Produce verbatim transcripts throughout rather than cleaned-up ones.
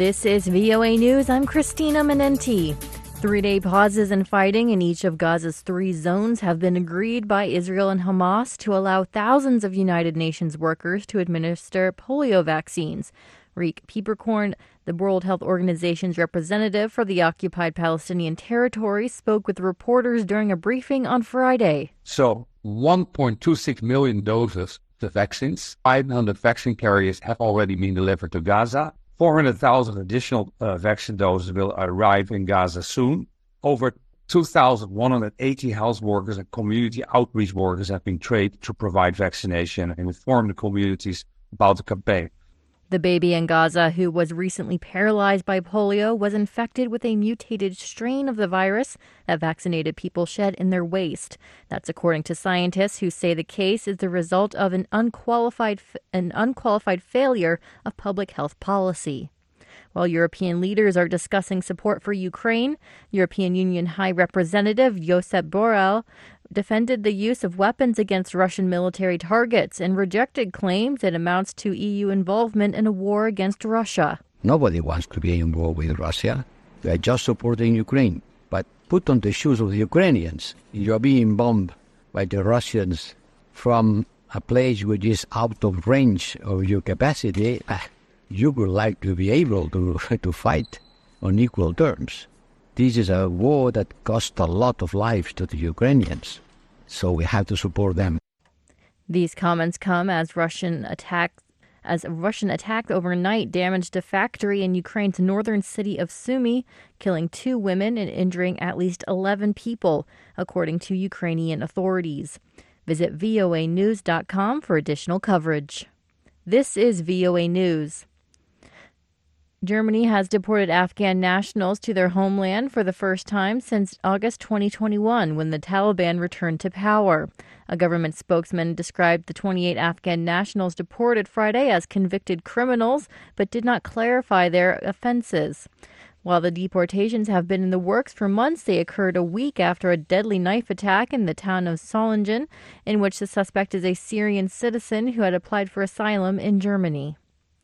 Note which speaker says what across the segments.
Speaker 1: This is V O A News. I'm Christina Menenti. Three-day pauses in fighting in each of Gaza's three zones have been agreed by Israel and Hamas to allow thousands of United Nations workers to administer polio vaccines. Riek Pieperkorn, the World Health Organization's representative for the occupied Palestinian territory, spoke with reporters during a briefing on Friday.
Speaker 2: So one point two six million doses of vaccines, five hundred vaccine carriers have already been delivered to Gaza. four hundred thousand additional uh, vaccine doses will arrive in Gaza soon. Over two thousand one hundred eighty health workers and community outreach workers have been trained to provide vaccination and inform the communities about the campaign.
Speaker 1: The baby in Gaza, who was recently paralyzed by polio, was infected with a mutated strain of the virus that vaccinated people shed in their waste. That's according to scientists who say the case is the result of an unqualified an unqualified failure of public health policy. While European leaders are discussing support for Ukraine, European Union High Representative Josep Borrell defended the use of weapons against Russian military targets and rejected claims it amounts to E U involvement in a war against Russia.
Speaker 3: Nobody wants to be in war with Russia. We are just supporting Ukraine. But put on the shoes of the Ukrainians. You are being bombed by the Russians from a place which is out of range of your capacity. You would like to be able to, to fight on equal terms. This is a war that cost a lot of lives to the Ukrainians, so we have to support them.
Speaker 1: These comments come as Russian attack, as a Russian attack overnight damaged a factory in Ukraine's northern city of Sumy, killing two women and injuring at least eleven people, according to Ukrainian authorities. Visit V O A news dot com for additional coverage. This is V O A News. Germany has deported Afghan nationals to their homeland for the first time since August twenty twenty-one, when the Taliban returned to power. A government spokesman described the twenty-eight Afghan nationals deported Friday as convicted criminals, but did not clarify their offenses. While the deportations have been in the works for months, they occurred a week after a deadly knife attack in the town of Solingen, in which the suspect is a Syrian citizen who had applied for asylum in Germany.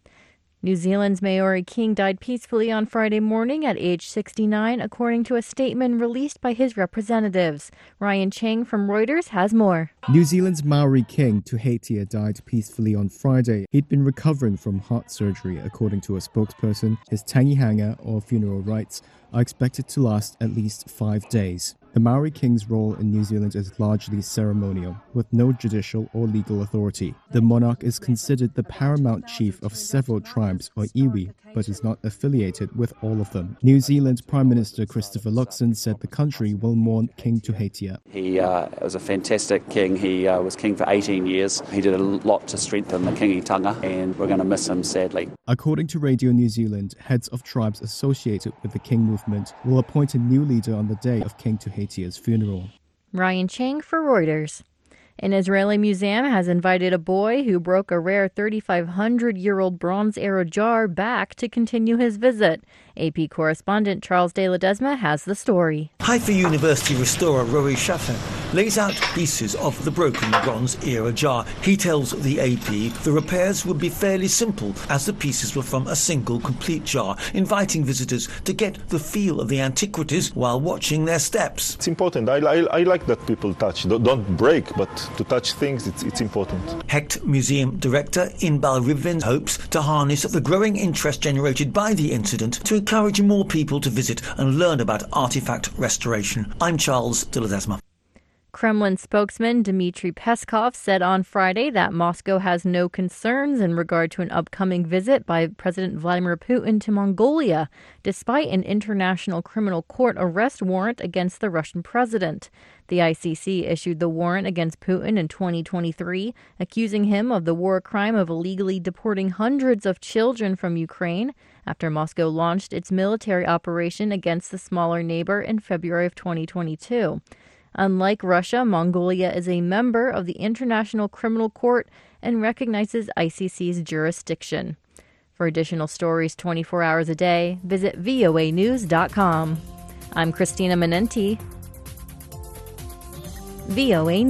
Speaker 1: New Zealand's Maori King died peacefully on Friday morning at age sixty-nine, according to a statement released by his representatives. Ryan Chang from Reuters has more.
Speaker 4: New Zealand's Maori King, Tuheitia, died peacefully on Friday. He'd been recovering from heart surgery, according to a spokesperson. His tangihanga, or funeral rites, are expected to last at least five days. The Maori King's role in New Zealand is largely ceremonial, with no judicial or legal authority. The monarch is considered the paramount chief of several tribes, or iwi, but is not affiliated with all of them. New Zealand Prime Minister Christopher Luxon said the country will mourn King Tuheitia.
Speaker 5: He uh, was a fantastic king. He uh, was king for eighteen years. He did a lot to strengthen the kingitanga, and we're going to miss him sadly.
Speaker 4: According to Radio New Zealand, heads of tribes associated with the King movement will appoint a new leader on the day of King Tuheitia's funeral.
Speaker 1: Ryan Chang for Reuters. An Israeli museum has invited a boy who broke a rare thirty-five hundred year old Bronze Era jar back to continue his visit. A P correspondent Charles de Ledesma has the story.
Speaker 6: Haifa University restorer Rory Shafin lays out pieces of the broken Bronze Era jar. He tells the A P the repairs would be fairly simple, as the pieces were from a single complete jar, inviting visitors to get the feel of the antiquities while watching their steps.
Speaker 7: It's important. I, I, I like that people touch. Don't break, but to touch things, it's, it's important.
Speaker 6: Hecht Museum Director Inbal Rivlin hopes to harness the growing interest generated by the incident to encourage more people to visit and learn about artifact restoration. I'm Charles de Ledesma.
Speaker 1: Kremlin spokesman Dmitry Peskov said on Friday that Moscow has no concerns in regard to an upcoming visit by President Vladimir Putin to Mongolia, despite an international criminal court arrest warrant against the Russian president. The I C C issued the warrant against Putin in twenty twenty-three, accusing him of the war crime of illegally deporting hundreds of children from Ukraine after Moscow launched its military operation against the smaller neighbor in February of twenty twenty-two. Unlike Russia, Mongolia is a member of the International Criminal Court and recognizes I C C's jurisdiction. For additional stories twenty-four hours a day, visit V O A news dot com. I'm Christina Menenti. V O A News.